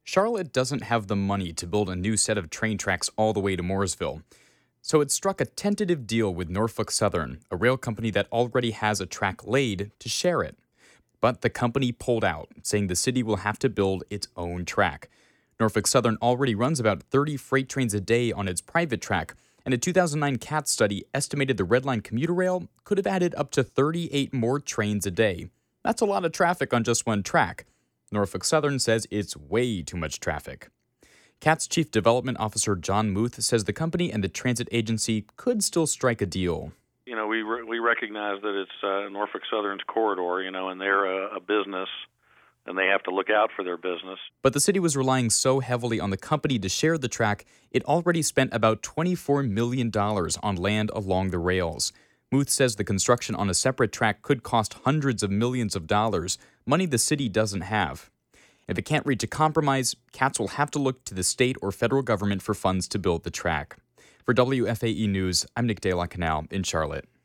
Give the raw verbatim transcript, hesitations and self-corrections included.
Charlotte doesn't have the money to build a new set of train tracks all the way to Mooresville. So it struck a tentative deal with Norfolk Southern, a rail company that already has a track laid, to share it. But the company pulled out, saying the city will have to build its own track. Norfolk Southern already runs about thirty freight trains a day on its private track, and a two thousand nine C A T study estimated the Red Line commuter rail could have added up to thirty-eight more trains a day. That's a lot of traffic on just one track. Norfolk Southern says it's way too much traffic. C A T's Chief Development Officer John Muth says the company and the transit agency could still strike a deal. You know, we re- we recognize that it's uh, Norfolk Southern's corridor, you know, and they're a, a business, and they have to look out for their business. But the city was relying so heavily on the company to share the track, it already spent about twenty-four million dollars on land along the rails. Muth says the construction on a separate track could cost hundreds of millions of dollars, money the city doesn't have. If it can't reach a compromise, C A T S will have to look to the state or federal government for funds to build the track. For W F A E News, I'm Nick De La Canal in Charlotte.